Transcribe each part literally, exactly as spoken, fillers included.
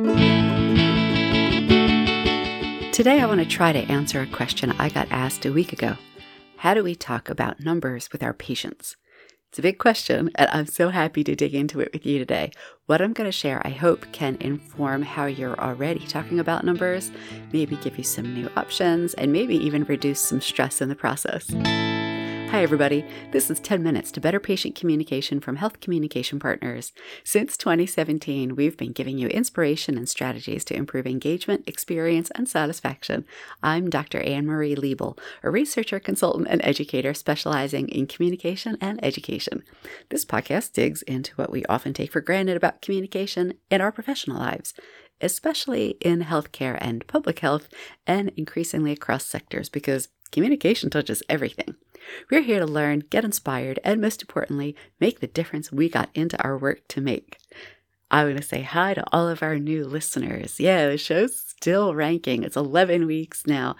Today I want to try to answer a question I got asked a week ago. How do we talk about numbers with our patients? It's a big question, and I'm so happy to dig into it with you today. What I'm going to share, I hope, can inform how you're already talking about numbers, maybe give you some new options, and maybe even reduce some stress in the process. Hi, everybody. This is ten minutes to Better Patient Communication from Health Communication Partners. Since twenty seventeen, we've been giving you inspiration and strategies to improve engagement, experience, and satisfaction. I'm Doctor Anne-Marie Liebel, a researcher, consultant, and educator specializing in communication and education. This podcast digs into what we often take for granted about communication in our professional lives, especially in healthcare and public health, and increasingly across sectors, because communication touches everything. We're here to learn, get inspired, and most importantly, make the difference we got into our work to make. I want to say hi to all of our new listeners. Yeah, the show's still ranking. It's eleven weeks now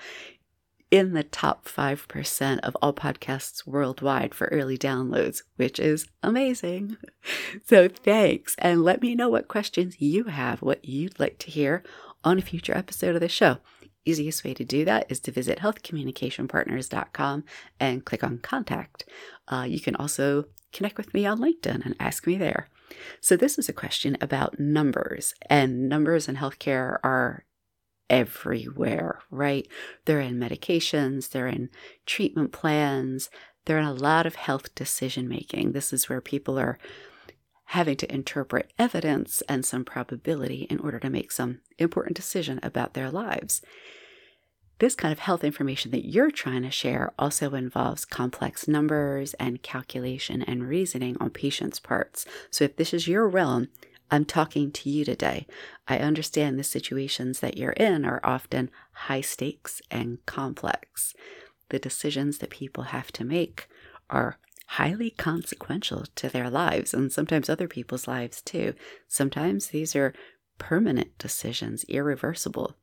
in the top five percent of all podcasts worldwide for early downloads, which is amazing. So thanks, and let me know what questions you have, what you'd like to hear on a future episode of the show. Easiest way to do that is to visit health communication partners dot com and click on Contact. Uh, you can also connect with me on LinkedIn and ask me there. So this is a question about numbers, and numbers in healthcare are everywhere, right? They're in medications, they're in treatment plans, they're in a lot of health decision making. This is where people are having to interpret evidence and some probability in order to make some important decision about their lives. This kind of health information that you're trying to share also involves complex numbers and calculation and reasoning on patients' parts. So if this is your realm, I'm talking to you today. I understand the situations that you're in are often high stakes and complex. The decisions that people have to make are highly consequential to their lives, and sometimes other people's lives too. Sometimes these are permanent decisions, irreversible.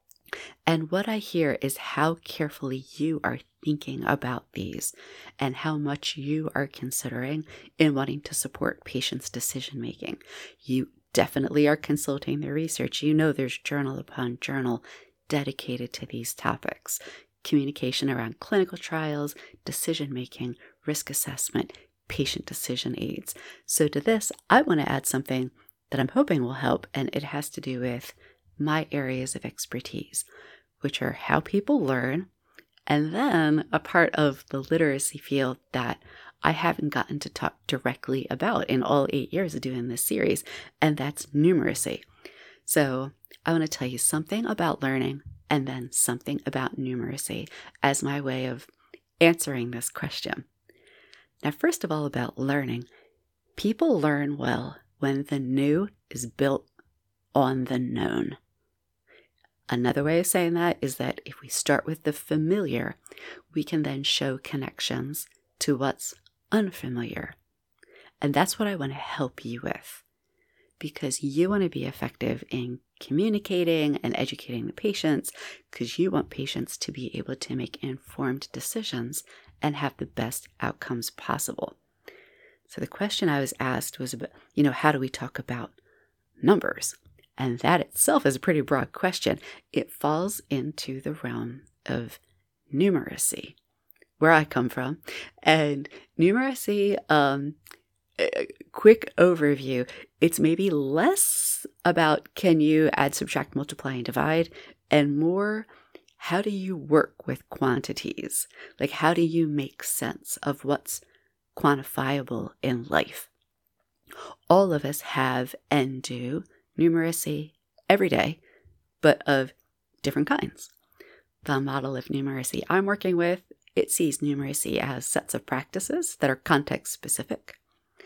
And what I hear is how carefully you are thinking about these and how much you are considering in wanting to support patients' decision making. You definitely are consulting the research. You know there's journal upon journal dedicated to these topics. Communication around clinical trials, decision making, risk assessment, patient decision aids. So to this, I want to add something that I'm hoping will help, and it has to do with my areas of expertise, which are how people learn, and then a part of the literacy field that I haven't gotten to talk directly about in all eight years of doing this series, and that's numeracy. So I want to tell you something about learning and then something about numeracy as my way of answering this question. Now, first of all, about learning. People learn well when the new is built on the known. Another way of saying that is that if we start with the familiar, we can then show connections to what's unfamiliar. And that's what I want to help you with, because you want to be effective in communicating and educating the patients, because you want patients to be able to make informed decisions and have the best outcomes possible. So the question I was asked was about, you know, how do we talk about numbers? And that itself is a pretty broad question. It falls into the realm of numeracy, where I come from. And numeracy, um, a quick overview, it's maybe less about can you add, subtract, multiply, and divide, and more how do you work with quantities? Like, how do you make sense of what's quantifiable in life? All of us have and do numeracy every day, but of different kinds. The model of numeracy I'm working with, it sees numeracy as sets of practices that are context specific.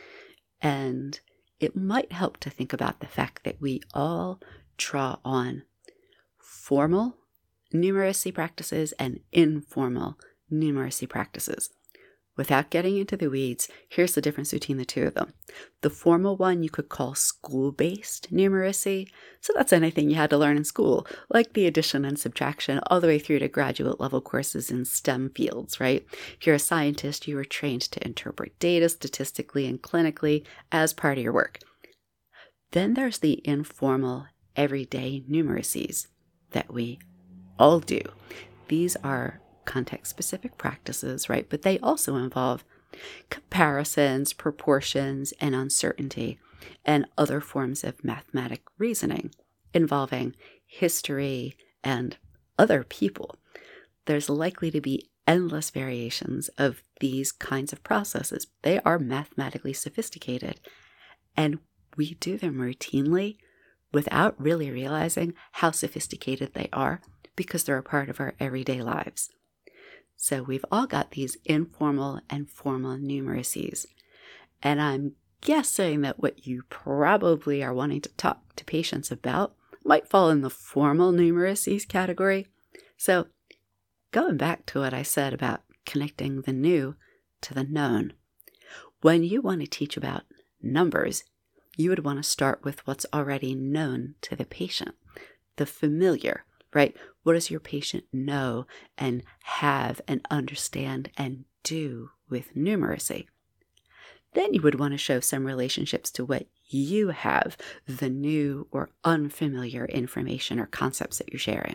And it might help to think about the fact that we all draw on formal numeracy practices and informal numeracy practices. Without getting into the weeds, here's the difference between the two of them. The formal one you could call school-based numeracy. So that's anything you had to learn in school, like the addition and subtraction, all the way through to graduate level courses in STEM fields, right? If you're a scientist, you were trained to interpret data statistically and clinically as part of your work. Then there's the informal everyday numeracies that we all do. These are context-specific practices, right? But they also involve comparisons, proportions, and uncertainty, and other forms of mathematic reasoning involving history and other people. There's likely to be endless variations of these kinds of processes. They are mathematically sophisticated, and we do them routinely without really realizing how sophisticated they are because they're a part of our everyday lives. So we've all got these informal and formal numeracies, and I'm guessing that what you probably are wanting to talk to patients about might fall in the formal numeracies category. So going back to what I said about connecting the new to the known, when you want to teach about numbers, you would want to start with what's already known to the patient, the familiar, right? What does your patient know and have and understand and do with numeracy? Then you would want to show some relationships to what you have, the new or unfamiliar information or concepts that you're sharing.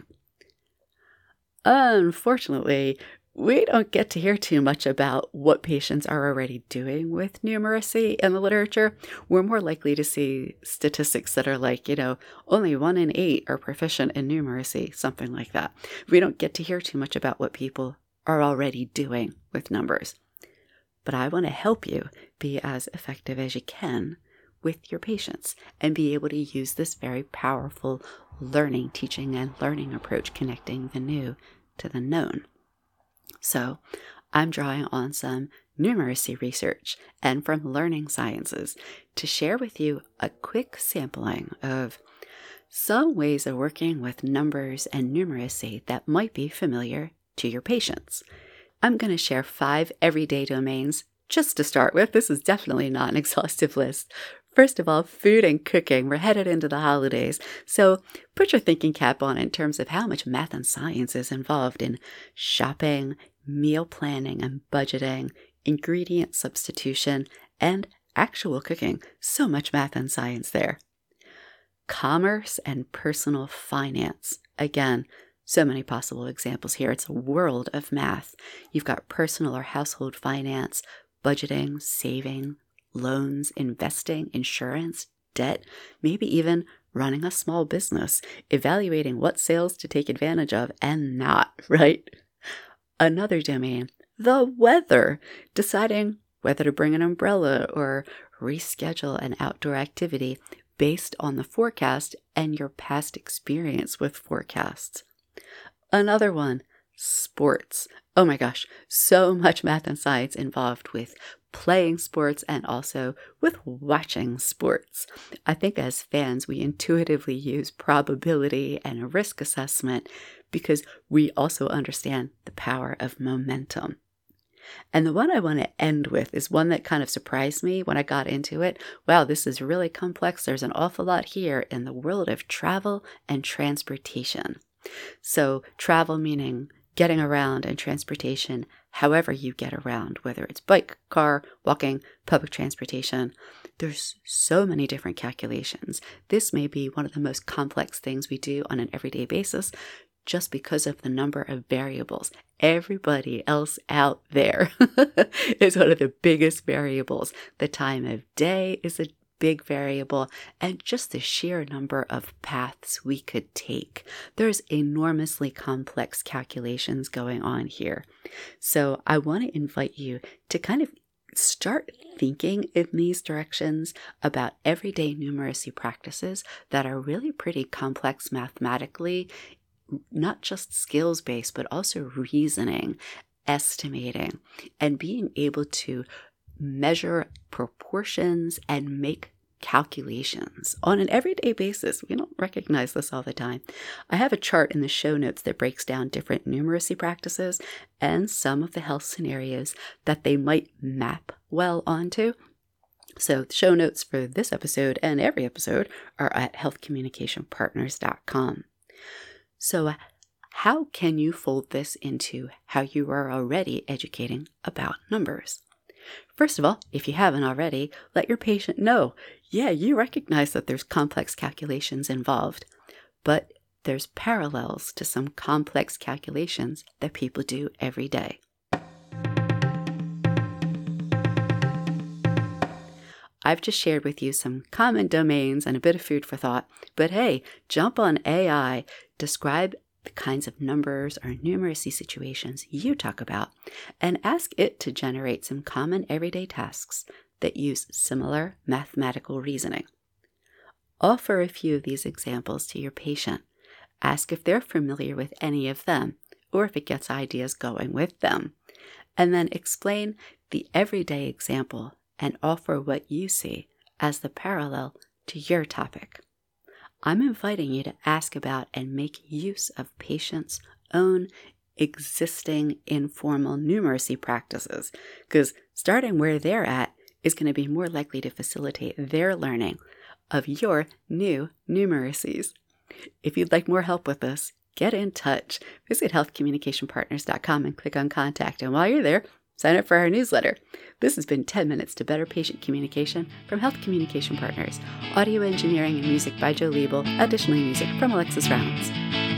Unfortunately, we don't get to hear too much about what patients are already doing with numeracy in the literature. We're more likely to see statistics that are like, you know, only one in eight are proficient in numeracy, something like that. We don't get to hear too much about what people are already doing with numbers. But I want to help you be as effective as you can with your patients and be able to use this very powerful learning, teaching, and learning approach, connecting the new to the known. So I'm drawing on some numeracy research and from learning sciences to share with you a quick sampling of some ways of working with numbers and numeracy that might be familiar to your patients. I'm going to share five everyday domains just to start with. This is definitely not an exhaustive list. First of all, food and cooking. We're headed into the holidays, so put your thinking cap on in terms of how much math and science is involved in shopping, meal planning and budgeting, ingredient substitution, and actual cooking. So much math and science there. Commerce and personal finance. Again, so many possible examples here. It's a world of math. You've got personal or household finance, budgeting, saving, loans, investing, insurance, debt, maybe even running a small business, evaluating what sales to take advantage of and not, right? Another domain, the weather, deciding whether to bring an umbrella or reschedule an outdoor activity based on the forecast and your past experience with forecasts. Another one, sports. Oh my gosh, so much math and science involved with playing sports and also with watching sports. I think as fans, we intuitively use probability and risk assessment because we also understand the power of momentum. And the one I want to end with is one that kind of surprised me when I got into it. Wow, this is really complex. There's an awful lot here in the world of travel and transportation. So travel meaning getting around, and transportation, however you get around, whether it's bike, car, walking, public transportation. There's so many different calculations. This may be one of the most complex things we do on an everyday basis just because of the number of variables. Everybody else out there is one of the biggest variables. The time of day is a big variable, and just the sheer number of paths we could take. There's enormously complex calculations going on here. So I want to invite you to kind of start thinking in these directions about everyday numeracy practices that are really pretty complex mathematically, not just skills-based, but also reasoning, estimating, and being able to measure proportions and make calculations on an everyday basis. We don't recognize this all the time. I have a chart in the show notes that breaks down different numeracy practices and some of the health scenarios that they might map well onto. So the show notes for this episode and every episode are at health communication partners dot com. So how can you fold this into how you are already educating about numbers? First of all, if you haven't already, let your patient know, yeah, you recognize that there's complex calculations involved. but there's parallels to some complex calculations that people do every day. I've just shared with you some common domains and a bit of food for thought, but hey, jump on A I, describe the kinds of numbers or numeracy situations you talk about, and ask it to generate some common everyday tasks that use similar mathematical reasoning. Offer a few of these examples to your patient. Ask if they're familiar with any of them, or if it gets ideas going with them. And then explain the everyday example and offer what you see as the parallel to your topic. I'm inviting you to ask about and make use of patients' own existing informal numeracy practices, because starting where they're at is going to be more likely to facilitate their learning of your new numeracies. If you'd like more help with this, get in touch. Visit health communication partners dot com and click on contact. And while you're there, sign up for our newsletter. This has been ten minutes to Better Patient Communication from Health Communication Partners. Audio engineering and music by Joe Liebel. Additionally, music from Alexis Rounds.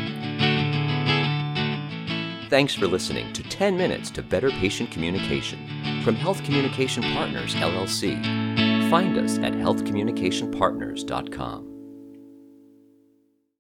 Thanks for listening to ten minutes to Better Patient Communication from Health Communication Partners, L L C. Find us at health communication partners dot com.